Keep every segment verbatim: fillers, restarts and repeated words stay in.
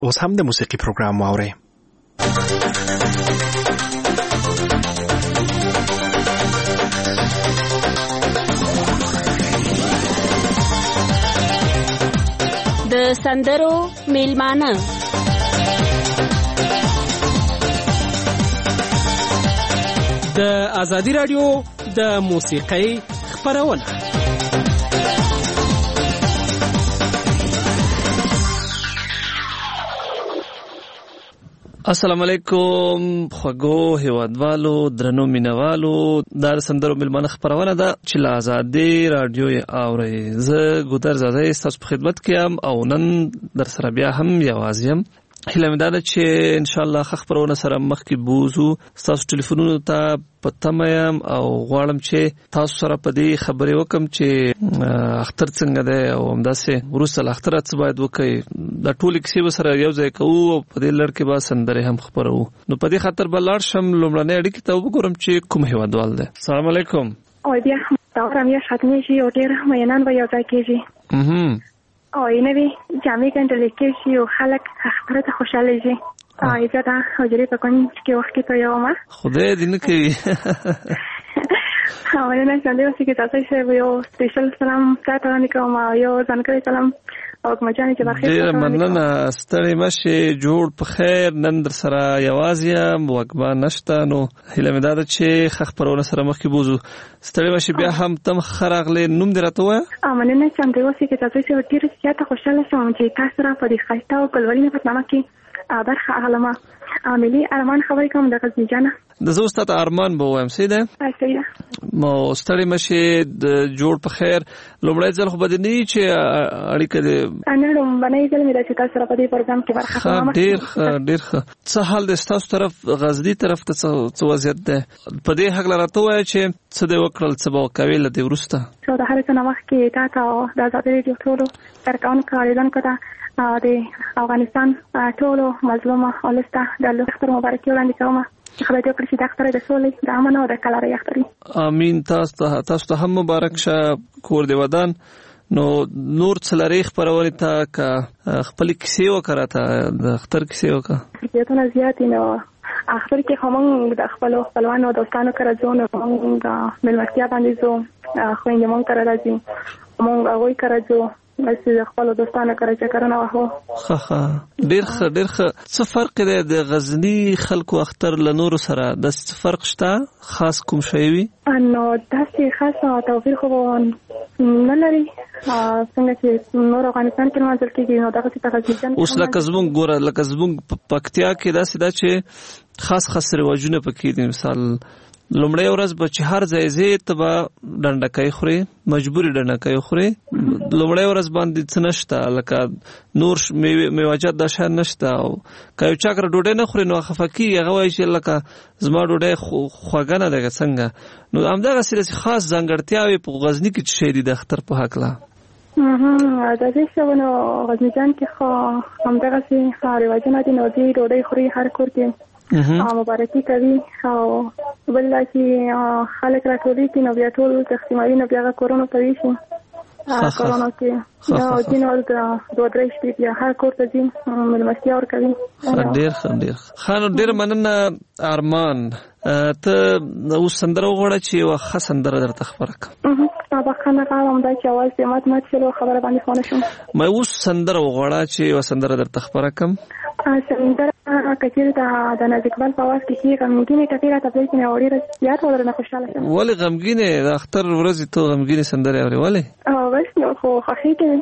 اوس هم د موسیقي پروګرام واورئ. د سندرو میلمانه د ازادي رادیو د موسیقۍ خپرونه. السلام علیکم خوږو هیوادوالو درنو مینوالو د سندرو میلمانه خپرونه ده چې له ازادي رادیو اورئ. زه ګودر زاده ستاسو په خدمت کې یم او نن در سره بیا هم یوازې یم. هیله مې ده چې ان شاء الله خبرونه سره مخکې بوزو. تاسو ټلیفونونو ته پته یم او غواړم چې تاسو سره په دې خبرې وکم چې اختر څنګه ده او همداسې وروسته له اختره څه باید وکړي. دا ټولې کیسې به سره یو ځای کوو او په دې لړ کې به سندرې هم خپروو. نو په دې خاطر به لاړ شم لومړنۍ اړیکې ته وګورم چې کوم هیوادوال دی. السلام علیکم. او بیا دا هم یو ختمېږي او ډېر مینان به یو ځای کېږي او نوی جامعه ګنډل کېږي او خلک اختر ته خوشاله شي. ایجاد حاضرې په کوم کې وخت کې ته یو ما خدای دې نه کوي. او نه څنګه اوسې کې تاسو شه یو سپیشل سلام تاسو نه کوم یو ځانګړی سلام او کوم ځای چې بخیر. ډېر مننه ستړي مشه جوړ په خیر. نن در سره یوازې وګما نشته نو هیله مې ده چې خبرونه سره مخکې بوزو. ستړي مشه بیا هم تم خراغله نوم درته وای. ا مننه څنګه اوسې کې تاسو شه ډېر زیاته خوشاله شوم چې تاسو را په دې خسته او کلوړینه په نامه کې برخه اغلمه عاملی ارمان خبرې کوم د غزنی جانه د زو ستاسو ارمان به وایم سیده سیده مو ستړي مشه د جوړ په خیر. لومړی ځل خو بده نه چې اړیکه دې انا لومړی ځل مې د تاسو سره په دې پروګرام کې برخه اخلم. ډیر ډیر څه حال د تاسو طرف غزنی طرف ته څه وضعیت ده په دې حق لرته وای چې څه د وکړل څه به کوي لدی ورسته څو د هر څه نو وخت کې تاسو د ازادي ټولو ټولو ترکان کاریدان کړه د افغانستان ټولو مظلومه ولسته د اختر مبارکي وړاندې کوم. خدای دې وکړي چې د اختر د سولې د امن او د کلارۍ اختري. امين. تاسو تاسو ته هم مبارک شه کور دی ودان. نو نور څلری خبرونه ته کا خپل کیسې وکړه ته د اختر کیسې وکړه. کیسه زیات نو اختر کې هم د خپل خپلوانو دوستانو سره ځو نو موږ ملمستیا باندې ځو خويندې مونږ سره راځي مونږ هغوی سره ځو مې خپل دوستانو سره چې کارونه وهو. ها ها ډېر ښه ډېر ښه. څه فرق دی د غزنی خلکو اختر له نورو سره د څه فرق شته خاص کوم شی وي؟ نو داسې خاص توپیر خو نه لري څنګه چې نور افغانستان کې منځل کېږي نو دغه څه تغذیه اوس لکه زمونږ ګوره لکه زمونږ پکتیا کې داسې ده چې خاص خاص رواجونه پکې دي. مثال لومړی ورځ به چې هر ځای ځې ته به ډنډکۍ خورې مجبوري ډنډکۍ خورې. لومړی ورځ باندې څه نشته لکه نور میوجات دا شان نشته او که یو چا کره ډوډۍ نه خوري نو خفه کېږي هغه وایي چې لکه زما ډوډۍ خوږه نه ده څنګه. نو همدغسې داسې خاص ځانګړتیاوې په غزني کې څه شی دي د اختر په هکله؟ د دې څه نو غزني جان کې خو همدغسې رواجونه دي نو دې ډوډۍ خوري هر کور کې مبارکي کوي او بل چې خلک راټولېږي نو بیا ټول تقسیموي نو بیا کورونو ته ویشي کورونو کې نو ځینې ورته دوه درې شپې بیا هر کور ته ځي مېلمستیا ورکوي. ډېر ښه ډېر ښه. نو ډېر مننه ارمان. ته اوس سندره وغواړه چې یوه ښه سندره درته خپره کړم. بخښنه غواړم دا چې اواز دې مات مات شو خبره باندې فونه شوم. ما اوس سندره وغواړه چې یوه سندره درته خپره کړم. سندره کچېرې د د نازک بال په اواز کې چې غمګینې ټپې راته پرې کړي او ډېره زیاته ودرنه خوشحاله شم. ولې غمګینې د اختر ورځې ته غمګینې سندرې اورې ولې؟ بس نو خو خوښي کوي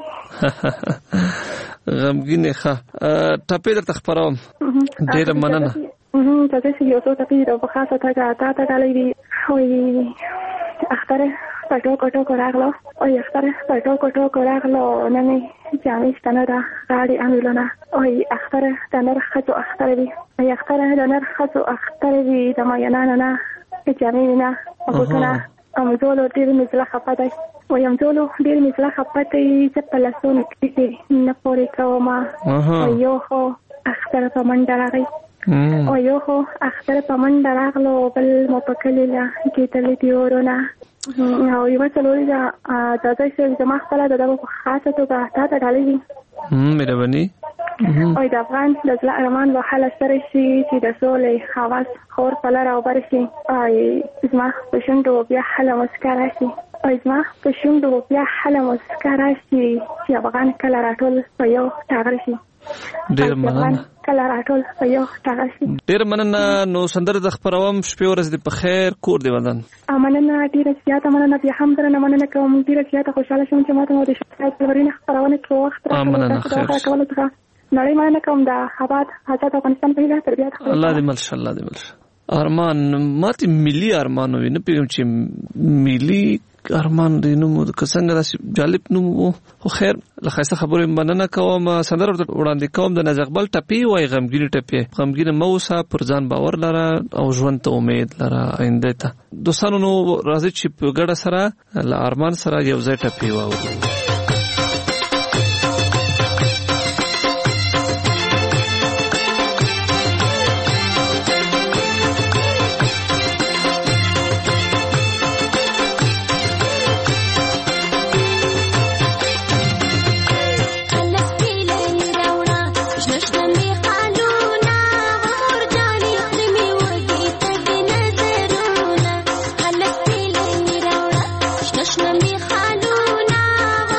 غمګینې. ښه ټپې درته خپروم. ډېره مننه. تاسو چې یو څو ټپې د په خاصه توګه تا ته ډالۍ دي. وایي اختر پټو کټو کوراغلو او اختر پټو کټو کوراغلو نن جامې ستنه دا غاړي املونه او اختر د نر خځو اختر وي او اختر د نر خځو اختر وي د ما ینانه نه جامې نه او کنه امزولو ډېر مثله خپته و یم زولو ډېر مثله خپته چې په لاسونو کې نه پورې کومه او یو خو اختر په منډه راغی او یو خو اختر په منډه راغلو بل مو په کلي لا کې تللی دی ورونه او یو څه لوري دا د دې چې زما خپل د دغه خاصه توګه تا ته ډالې دي. هم مهرباني. او د افغان د ځل ارمان به حل سره شي چې د سولې حواس خور پلار او برشي او زما په شونډو بیا حل مسکرا شي او زما په شونډو بیا حل مسکرا شي چې افغان کله راټول په یو ټاغر شي. ډیر مننه. کله راټول په یو ټاغر شي. ډیر مننه. نو سندره د خبروم شپې ورځ دې په خیر کور دی ودان. مننه ډیره زیاته مننه. بیا هم درنه مننه کوم. ډیره زیاته خوشاله شوم چې ماته مو د شپې ورینه خبرونه کې وخت راکړل. نړۍ مننه کوم د آباد آزاد افغانستان په هیله تربیت خپل. الله دې ملشه الله دې ملشه. ارمان ماته ملي ارمان وي نه پیږم چې ملي ارمان دې نو څنګه داسې جالب نو خو خیر لخصه خبره مننه کوم. سندره وړاندې کوم د نجقبل ټپی وای غمګینی ټپی غمګینه موسه پر ځان باور لره او ژوند ته امید لره آینده ته. دوستانو نو راځي چې په ګډه سره ل ارمان سره یو ځای ټپی واو. Nashna mi khaluna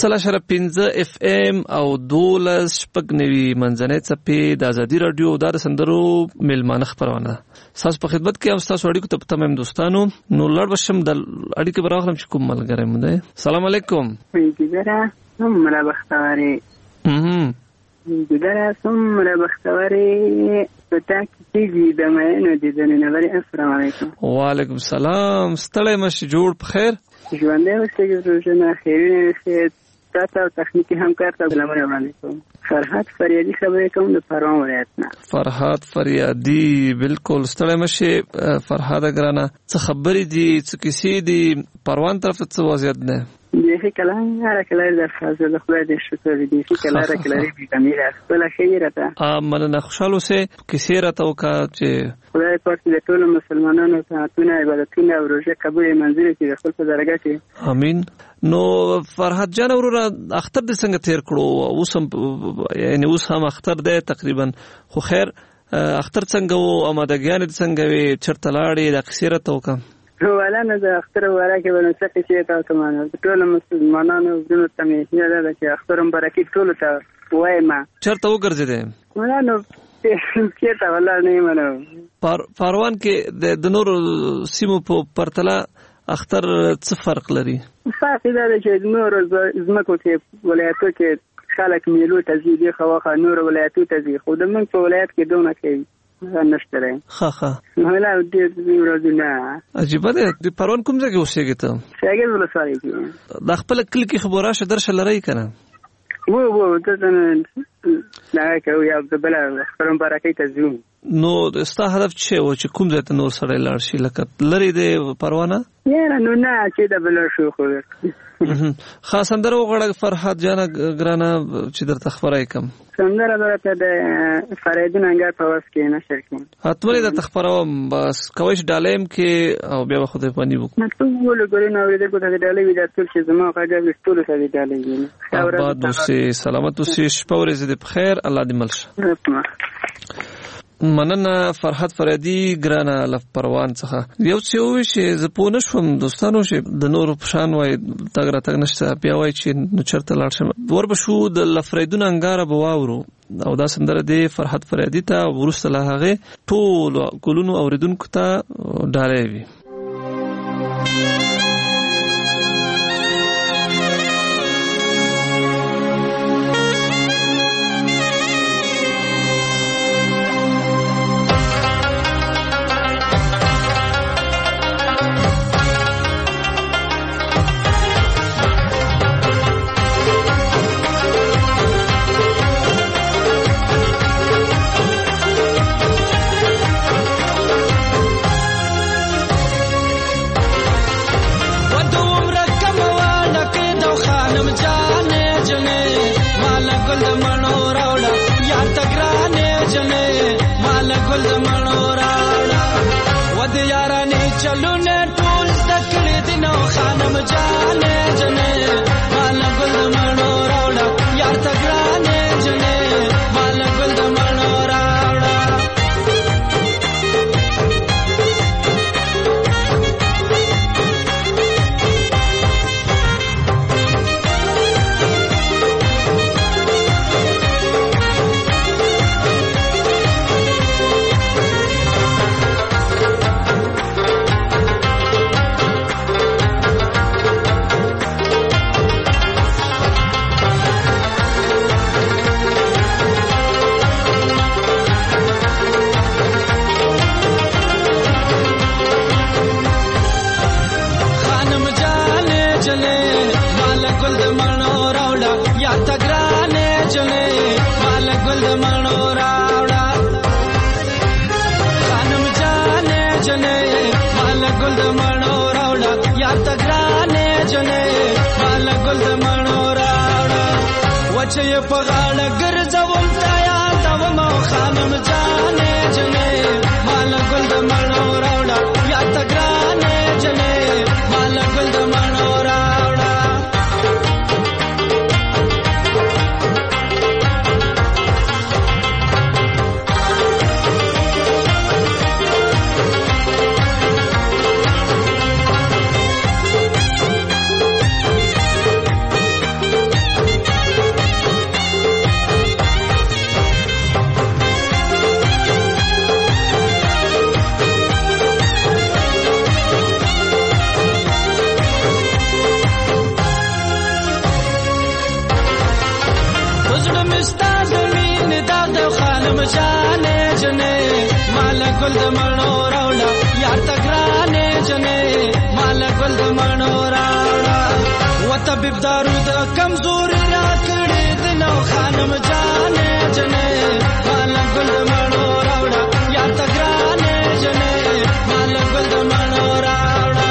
سل اشاره پنځه اف ام او دولس شپږ نوي منځنۍ څپې د ازادي راډیو د سندرو میلمانه خپرونه تاسو په خدمت کې او تاسو اړیکو ته تمام دوستانو نو لړ بشم د اړیکې براغلم چې کوم ملګری مو دی. السلام علیکم. ګذره سمره بختواري هم ګذره سمره بختواري پتا کیږي د مینو د جننوري. السلام علیکم. وعلیکم السلام. ستړی مش جوړ په خیر ژوندې اوسې روزنه خیرونه اوسې تاسو تخنیکی همکار ته سلامونه وړاندې کوم. فرحات فریادي خبرې کوم د پروان ولایت نه. فرحات فریادي بالکل ستړی مشه فرحات ګرانه څه خبرې دي څه کیسې دي پروان طرف ته وضعیت نه دیخی کلان هر کلار در فضل خدای دې شکر دیخی کلار کلاری بیگمیره خپل خیره ته مننه خوشاله اوسې کیسې راته وکړه چې خدای پاک د ټول مسلمانانو طاعتونه عبادتونه او روزه قبول منزل کړي خپل په درجه کې امين. نو فرحت جان وروره اختر د څنګه تیر کړو اوس هم یعنی اوس هم اختر دی تقریبا خو خیر اختر څنګه وو امادګیان څنګه وي چرته لاړې د کیسې راته وکړه ولا نه د اختر ورکه ونه څه چې تاسو مانو ټول مسلمانانو ورونو ته مې یاد ده چې اختر مبارکي ټول ته وایم چرته وګرځیدې ولا نو چې تا ولا نه منو پروان کې د نور سیمو په پرتله اختر څه فرق لري؟ فرق دا دی چې نور زمکو کې ولایتو کې خلک میلو ته ځي دی خو نور ولایتو ته ځي خو د من په ولایت کې دونه کوي نشته. ها ها مهلا دې ورځونه عجیب ده. د پروان کوم ځای کې اوسېږي ته؟ شاګرد ولسوالۍ کې. د خپل کلی کې خبره شه درشه لري کنه وو وو ته نه کوي یا د بل خبرم برکې ته ځو. نو ستا هدف څه و چې کوم ځای ته نور سره لاړ شي لکه لري د پروانه؟ یا نو نه چې د بل شو خو خاص اندر وغړ فرحات جانا ګرانه چې درته خبرای کم څنګه راته د فریدون انګار په واس کې نشر کوم اتمنې د تخبروم بس کویش ډالم کې او بیا خو دې پانی وک نو ټول ګورې نو دې کوته ډالې وی د ټول چې زما کاږي ټول سره ډالې نه بعد دوسه سلامت اوسې شپه ورځ دې بخیر الله دې ملشه. مننه فرحت فریدي ګرانه لف پروان څخه یو څه وی چې ز پونه شوم دوستانو چې د نور پشان وای تاګره تاګ نشته بیا وای چې نو چرته لاړ شم ور بشو د لفریدون انګار بواورو او دا سندره دی فرحت فریدي ته ورسته له هغه ټول ګلونو اوریدونکو ته ډالې وی. ګل د مڼو راوړه یار تګرانې جنې مال ګل د مڼو راوړه وطبيب دارو د کمزوري را کړې د نو خانم جانې جنې مال ګل د مڼو راوړه یار تګرانې جنې مال ګل د مڼو راوړه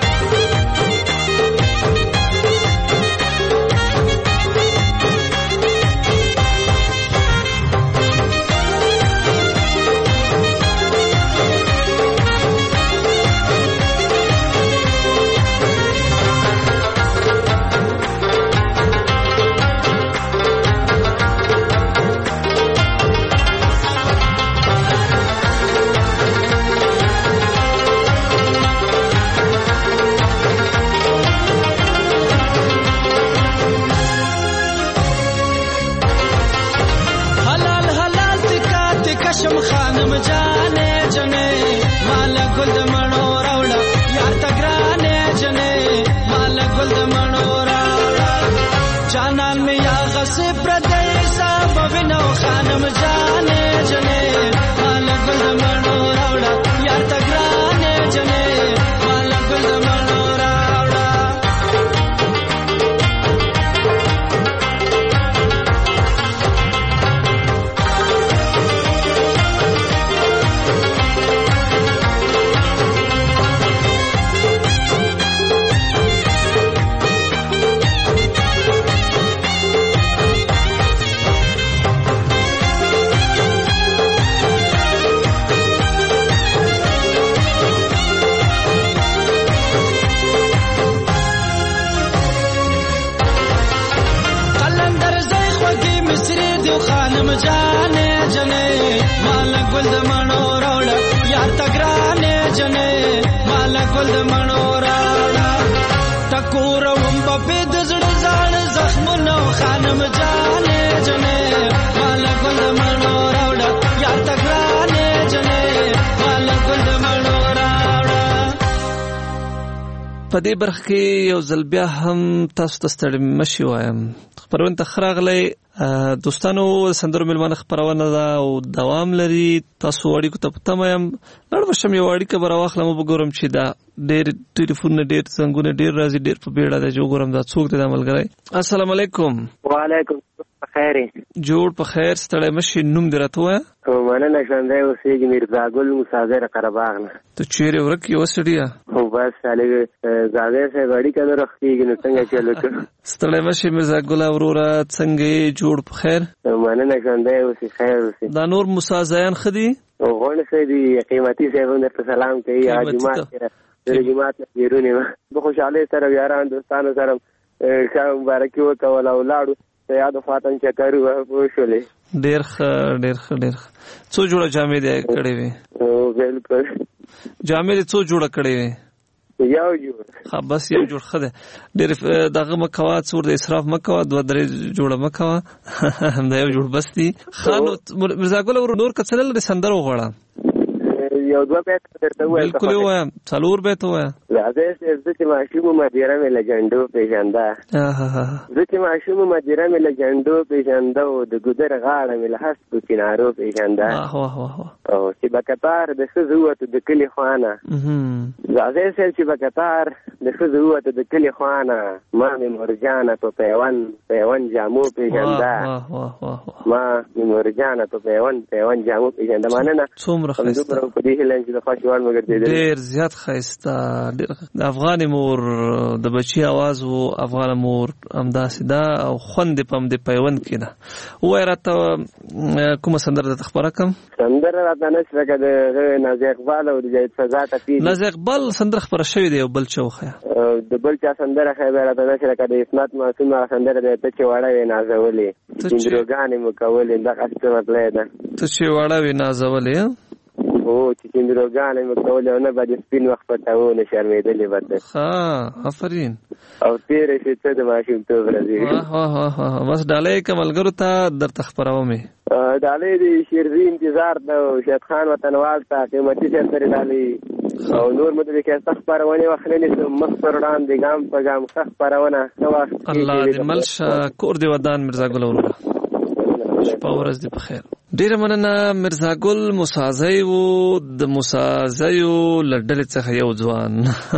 په دې برخه کې یو ځل بیا هم تاسو ته ستړي مشي وایم خبرونه تخراغلې دوستانو سندرو ملمانه خبرونه دا او دوام لري تاسو اړیکو ته پته مې لړ وشم یو اړیکه بر واخلم وګورم چې دا ډېر ټلیفون ډېر څنګه ډېر راځي ډېر په بیړه دا جو ګورم دا څوک دی ملګری السلام علیکم وعلیکم خیر جوړ په خیر ستړي مشي نوم درته او مننه ژوندۍ اوسېږي میرزا ګل مساغر قرهباغ نه ته چیرې ورک یو سړیا او بس علي زاده سه غړي کنه رخصتيږي نو څنګه چلو ته ستړي مشي میرزا ګل اورورا څنګه جوړ په خیر مننه ژوندۍ اوسې خیر اوسې دا نور مسازیان خدي او غوړ سه دي قیمتي سه در سلام کوي اجماعت سره جماعت يرونه به خوشاله سره یاران دوستانو سره ښه مبارکي وکول او لاړو یاد فاطمه چکر وښولې ډېر ښه ډېر ښه ډېر څو جوړه جامې دې کړې وي او بالکل جامې دې څو جوړه کړې وي یو جوړ ها بس یو جوړ خده ډېر دغه مکوا څور د اسراف مکوا دوه درې جوړه مکوا دا یو جوړ بس دي خان مرزا ګل ور نور کڅلل د سندرو غواړه یو دوه بیت درته وای بالکل وایم څلور بیت وایم راځي چې ماشوم مدیره مې لګندو پیژنده ځکه ماشوم مدیره مې لګندو پیژنده او د ګودر غاړه مې له حسب کینارو پیژنده واه واه او چې بکتار د سزوت د کلی خوانه راځي چې بکتار د سزوت د کلی خوانه ما مې مرجانه په پیوان پیوان جامو پیژنده واه واه ما مې مرجانه په پیوان پیوان جامو پیژنده مانه څومره خسته ډېر زیات خسته د افغان مور د بچي आवाज وو افغان مور امداسې دا او خوند پم د پیوند کینه وای راته کوم سندره د خبره کم سندره راته نشته کده نازي اقبال او د جید فضا ته پی نازي اقبال سندره خبره شوی دی او بل چوخه د بل چا سندره خبره راته نشته کده اسمت معصومه سندره د ته چې وړه وې نازولې چندروګانې مکولې د قصه مطلب ده ته چې وړه وې نازولې او چې چندروګانې مکولې او نه باندې سپین وخت پټاونه شرمېدلې وته ها آفرین او تیرې چې ته د ماشوم ته ورځي ها ها ها بس ډالې کملګرو ته درته خبرو مې ډالې د شیرزي انتظار د شهید خان وطنوال ته قیمتي سره ډالې او نور مده کې څخه پرونه وخلنې مخسر وړاندې ګام په ګام څخه پرونه نو الله دې ملشه کور دې ودان مرزا ګل اورا شپه ورځ دې په خیر ډیره مننه مرزا ګل موسازی وو د موسازیو لړډلې څخه یو ځوان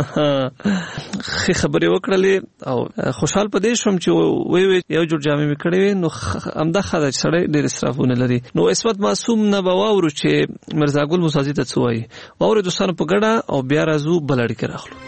خې خبرې وکړلې او خوشحال پدې شوم چې وی وی یو جوړ جامې مې کړې نو امدا خدای سره ډېر اسرافونه لري. نو اسمت معصوم نه باور چې مرزا ګل موسازی ته څه وایي واورې دوستانو په ګډه او بیا راځو بل اړیکه راخلو.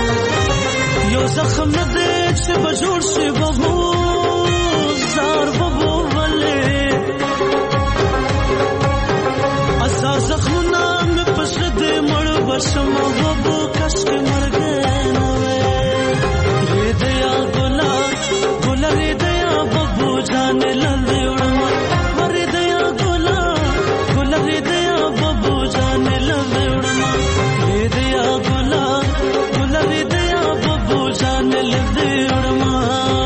زخم نه دې چې بجوړ شي بهو زار شما بابو کشک مرگنه ریدیا گلا گلا ریدیا بابو جان لندی اڑما ریدیا گلا گلا ریدیا بابو جان لندی اڑما ریدیا گلا گلا ریدیا بابو جان لندی اڑما.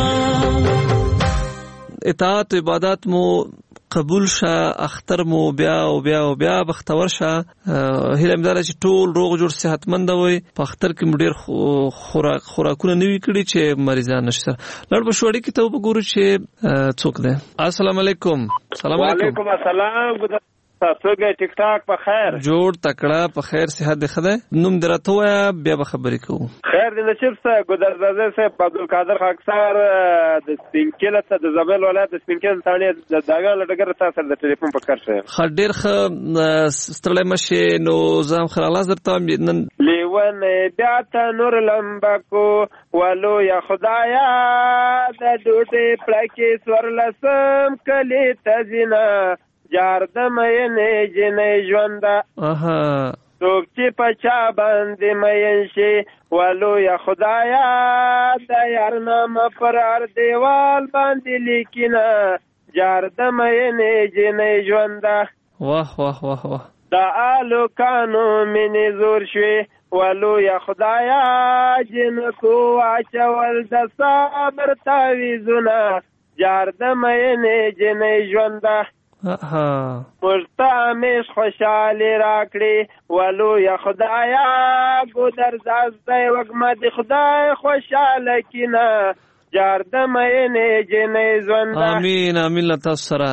اطاعت و عبادت مو قبول شه، اختر مو بیا او بیا او بیا بختور شه. هیله مې داره چې ټول روغ جوړ صحتمند وي. په اختر کې مو ډېر خوراک خوراکونه نوي کړي چې مریضان نشته. لړ په شوړی کې ته وګورو چې څوک دی. السلام علیکم. السلام علیکم. وعلیکم السلام. تاسو ګه ټیک ټاک په خیر جوړ تکړه په خیر صحت دی خدای. نوم درته وایا بیا به خبرې کوو. خیر دی نشر صاحب ګدرزاده صاحب عبدالقادر خاکسار د سپینکل ته د زابل ولایت د سپینکل ثاني د داګه لټګر تاسو د ټلیفون په کار شه خ ډیر خ ستړی مشه نو زم خلاص درته نن لیون بیا ته نور لمبکو ولو یا خدایا د ډوټه پلکی سورلسم کلی تزینا جارد مې نه جنې ژوند اها څوک چې پچا باندې مې شي ولو یا خدایا د یار نام پر ار دیوال باندې لیکینا جارد مې نه جنې ژوند واه واه واه واه دا الو کانو منی زور شوي ولو یا خدایا جن کو اچول د صبر تعویذنا جارد مې نه جنې ژوند اها مستعمش خوشالی راکړي ولو یا خدایا ګودر زازدای وګمد خدای خوشاله کینا جارد مې نه جنې ژوند. امين امين لتا سره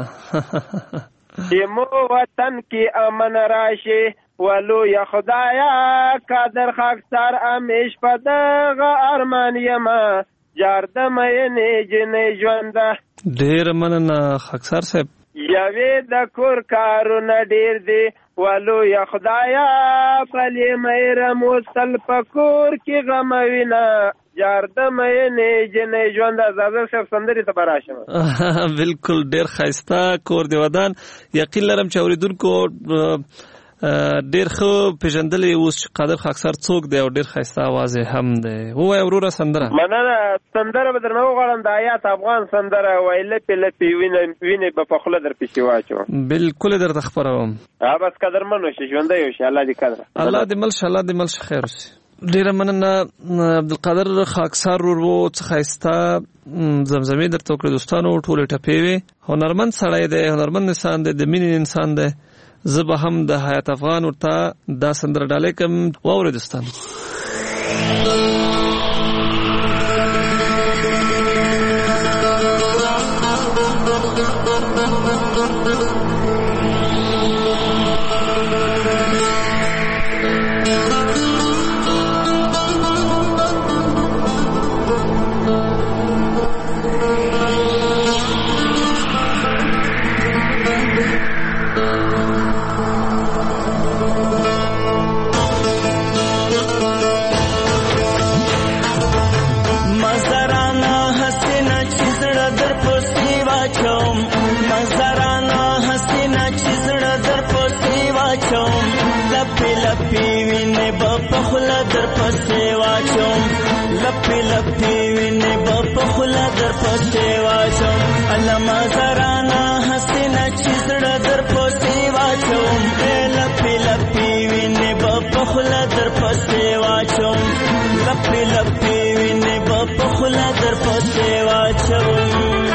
دمو وطن کی امن راشي ولو یا خدایا قادر خاکسار امیش پدغه ارمان یما جارد مې نه جنې ژوند. ډیر مننه خاکسار صاحب. یوی د کور کارونه ډیر دی ولو یا خدایا پلی مې رموستل پکور کې غموینا جارد مې نه جنې ژوند. زازر صاحب سندري ته براشم. بالکل ډیر خاصه کور دی ودان. یقین لرم چې اوریدونکو ډیر خو پیژندلې اوس چې قادر خاکسار څوک دی او ډیر خاصه आवाज هم دی. وای وروره سندره مننه. سندره به درنو غواړم د آیات افغان سندره ویلې په لپی وینې وینې په خپل در پېښې واچو. بالکل درته خبروم. ها بس قدرمن شي ژوند یو شي الله دې قدر الله دې مل الله دې مل خیر وسي. ډیر مننه عبدالقادر خاکسار ورو څخه خاصه زمزمې درته کړ دوستانو ټول ټپې وي. هنرمند سړی دی، هنرمند انسان دی، د مینې انسان دی. زبا هم د حیات افغان ورته دا سندره ډالې کوم واورئ دوستان. لپی لپی وینه په خلا در پسې واچوم علما زرانا حسینا چیزړه در پسې واچوم لپی لپی وینه په خلا در پسې واچوم لپی لپی وینه په خلا در پسې واچوم.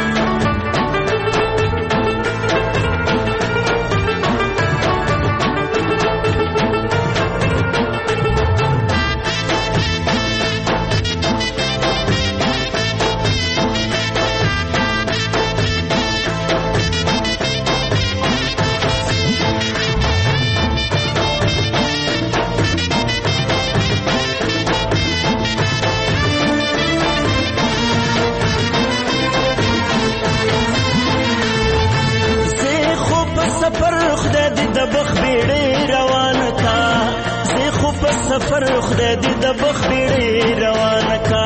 سفر خدای دې د بخبړې روان کا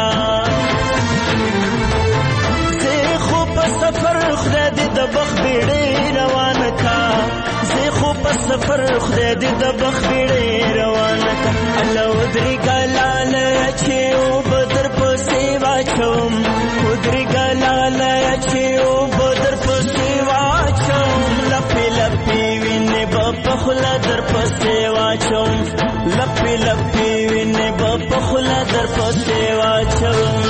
زه خو په سفر خدای دې د بخبړې روان کا زه خو په سفر خدای دې د بخبړې روانه کا الله ودري ګلاله چې او بدر پسې واچوم ودري ګلاله چې او بدر پسې واچوم لپې لپې وینې په خلا در پسې واچوم لپې لپې وینې په خلا در پسې واچوم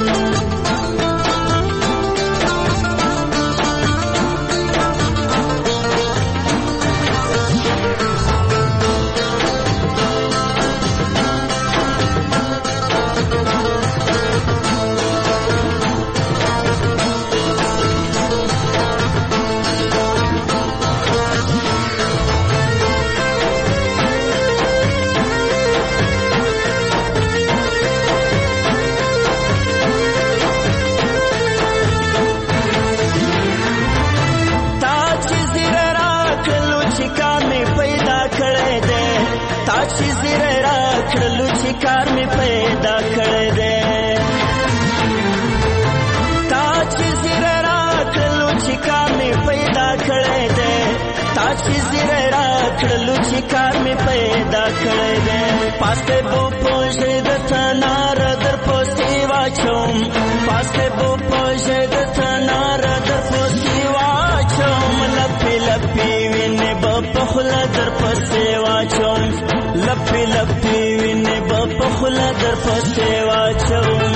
کار می پیدا کړی دی تا چې زیره راکړلو چې کار می پیدا کړی دی تا چې زیره راکړلو چې کار می پیدا کړی دی پاسته بو پوجې د تنار در پسې واچوم پاسته بو پوجې د تنار در پسې واچوم لپې لپې وینې په خوله در پسې واچوم لپې لپې وینې په خوله در پسې واچوم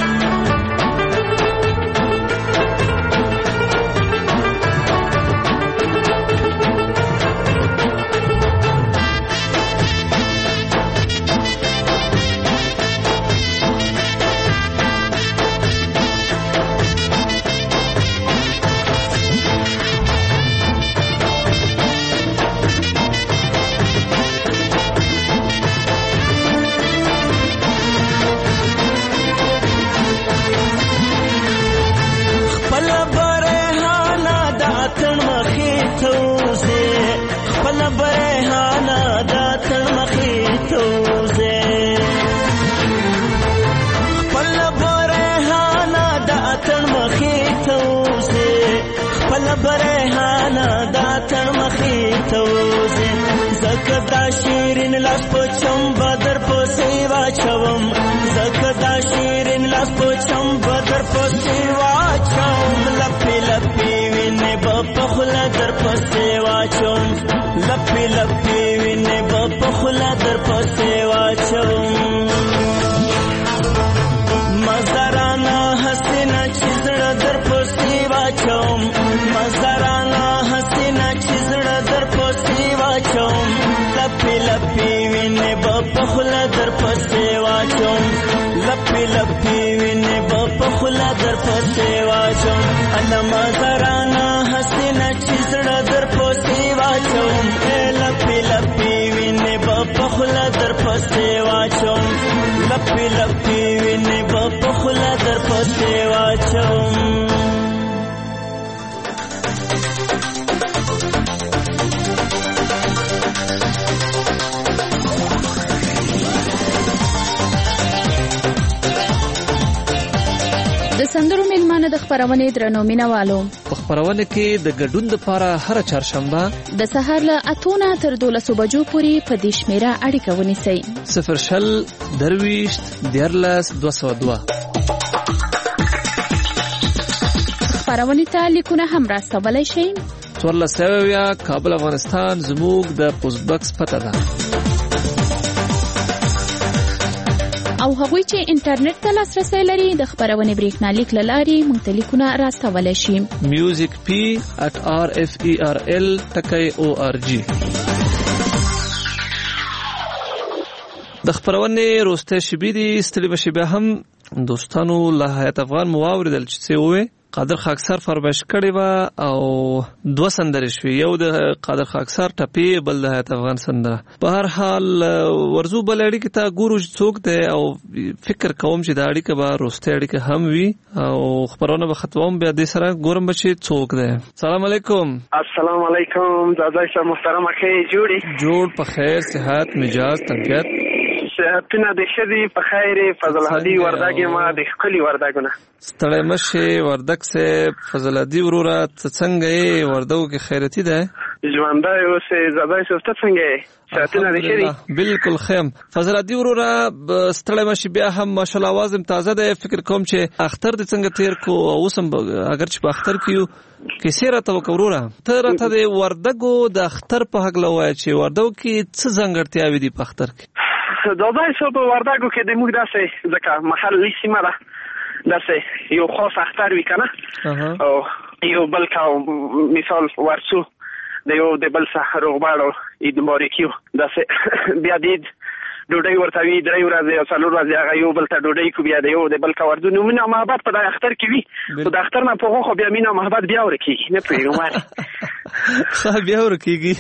برهانا دا تر مخې ته وځي زکه دا شیرین لاس په چمبه در پسې واچوم زکه دا شیرین لاس په چمبه در پسې واچوم لپې لپې وینې په خوله در پسې واچوم لپې لپې وینې په خوله در پسې واچوم مزدارانه حسینه چې زړه در پسې واچوم مزدارانه حسینه چې زړه در پسې واچوم لپې لپې وینې په خوله در پسې واچوم لپې لپې وینې په خوله در پسې واچوم الله مزدارانه حسینه چې زړه در پسې واچوم لپې لپې وینې په خوله در پسې واچوم لپې لپې وینې په خوله در پسې واچوم د سندرو میلمانه د خبرونې درنو مینوالو په خبرونه کې د ګډون لپاره هر چهارشنبه د سهار له اتونه تر دولسو بجو پورې په دې شمیره اړیکه ونیسئ صفر شل درویشت دیارلس دوه سوه دوه خبرونې ته لیکونه هم راستولی شئ څوارلس سوه اویا کابل افغانستان زموږ د پوسټ باکس پته ده او هغوی چې انټرنیټ ته لاسرسی لري د خبرونې بریښنالیک له لارې موږ ته لیکونه راستولی شي میوزیک پی ات آر اف ای آر ال ټکی او آر جی د خبرونې روسته شبي دي ستړي مشي بیا هم دوستانو له حیات افغان مو واوریدل چې څه وې قادر خاکسار فرمایش کړی و او دوه سندرې شوې یو د قادر خاکسار ټپی بل د حیات افغان سندره په هر حال ورزو بل اړیکې ته ګورو څوک دی او فکر کوم چې دا اړیکه به روسته اړیکه هم وي او خبرونه به ختموم بیا دې سره ګورم چې څوک دی سلام علیکم السلام علیکم دادا صاحب محترم اخی جوړي جوړ په خیر صحت مزاج طبیعت صحتونه د ښه دي په خیر فضل هادي وردګ ما د ښکلي وردګونه ستړی مشې وردګ صاحب فضل هادي وروره ته څنګه یې وردګو کې خیرتي ده ژوندی اوسې زدی صاحب ته څنګه یې صحتونه د ښه دي بالکل خیم فضل هادي وروره ستړی مشې بیا هم ماشاءالله اواز هم تازه دی فکر کوم چې اختر دې څنګه تیر کو اوس هم اگر چې په اختر کې یو کیسې راته وکړه وروره ته راته د وردګو د اختر په هکله ووایه چې وردګو کې څه ځانګړتیاوې دي په اختر کې زدی صاحب په وردګو کې د موږ داسې ځکه محلي سیمه ده داسې یو خاص اختر وي که نه او یو بل که مثال ورسو د یو د بل څخه روغبړ او عید مبارکي داسې بیا د عید ډوډۍ ورته وي درې ورځې او څلور ورځې هغه یو بل ته ډوډۍ کو بیا د یو د بل که ورځو نو مینه محبت په دغه اختر کې وي خو د اختر نه په خو بیا مینه محبت بیا ورکېږي نه پوهېږم ولې ښه بیا ورکېږي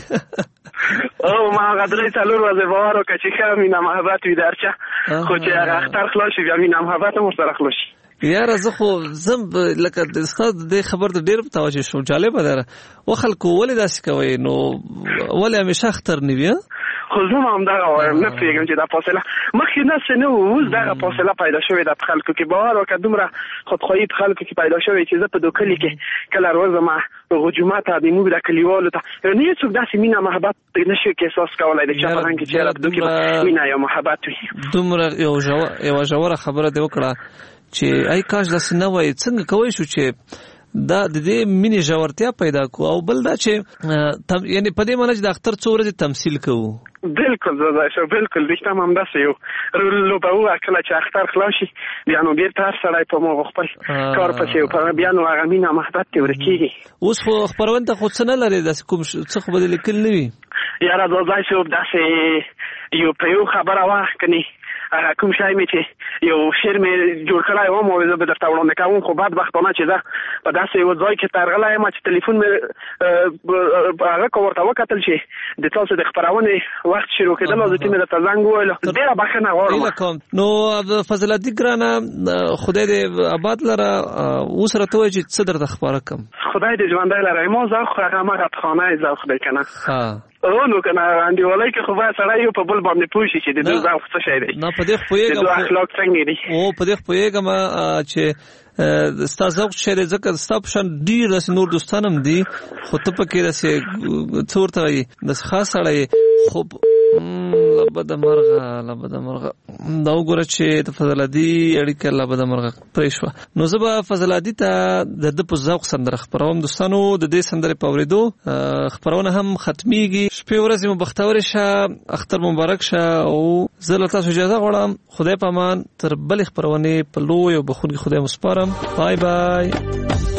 او ما هغه درې څلور ورځې باور وکړه چې ښه مینه محبت وي د هر چا خو چې هغه اختر خلاص شي بیا مینه محبت هم ورسره خلاص شي یاره زه خو زم لکه ستا د خبر د ډېر متوجه شوم جالبه ده و خلکو ولې داسې کوئ نو ولې همیشه اختر نه وي خو زه هم همدغه وایم نه پوهېږم چې دا فاصله مخکې داسې نه وو اوس دغه فاصله پیدا شوې ده په خلکو کې باور وکړه دومره خودخواهي په خلکو کې پیدا شوې چې زه په دو کلي کې کله ورځم هغو جومات ته د موږ د کلیوالو ته نه هېڅوک داسې مینه محبت نه شي احساس کولی د چا په رنګ کې چېرې په دو کې مینه یا محبت وي دومره یوه ژوره خبره دې وکړه چې ای کاش داسې نه وای څنګه کوی شو چې دا د دې مینې ژورتیا پیدا کو او بل دا چې یعنی په دې معنی چې د اختر څو ورځې تمثیل کوو بالکل زه شو بالکل رښتیا هم همداسې یو لوبه کله چې اختر خلاص شي بیا نو بېرته هر سړی په مغو خپل کار پسې بیا نو هغه مینه محبت ترې ورکېږي اوس خو خپرونې ته خو څه نه لرې داسې کوم څه خو به دې لیکل نه وي یاره ځای صاحب داسې یو په یو خبره وه کنې کوم شی مې چې یو شعر مې جوړ کړی وم او زه به درته وړاندې کوم خو بدبختانه چې زه په داسې یو ځای کې ترغلی یم چې تلیفون مې هغه که ورته وکتل چې د تاسو د خپرونې وخت شروع کېدل او زه مې درته زنګ وویلو ډېره بښنه غواړم نو فضل هادي ګرانه خدای دې آباد لره اوس راته ووایه چې څه درته خپاره کړم خدای دې ژوندی لره ما ذوق خو هغه همغه خانه ذوق دی که نه او نو کنه انډیوالۍ کې خو باید سړی یو په بل باندې پوه شي چې د دوی ذوق څه شی دی نه په دې پوهېږم د دوی اخلاق څنګه دي او په دې پوهېږم چې ستا ذوق څه دی ځکه ستا په شان ډېر داسې نور دوستان هم دي خو ته پکې داسې څه ورته وایي داسې خاص سړی خو لبده مرغه لبده مرغه دا وګوره چې د فضل هادي اړیکه لبده مرغه پرې شوه نو زه به فضل هادي ته د ده په ذوق سندره خپروم دوستانو د دې سندرې په اورېدو خپرونه هم ختمیږي شپې ورځې مو بختورې شه اختر مبارک شه او زه له تاسو اجازه غواړم خدای په امان تر بلې خپرونې په لوی او بخونکي خدای مو سپارم بای بای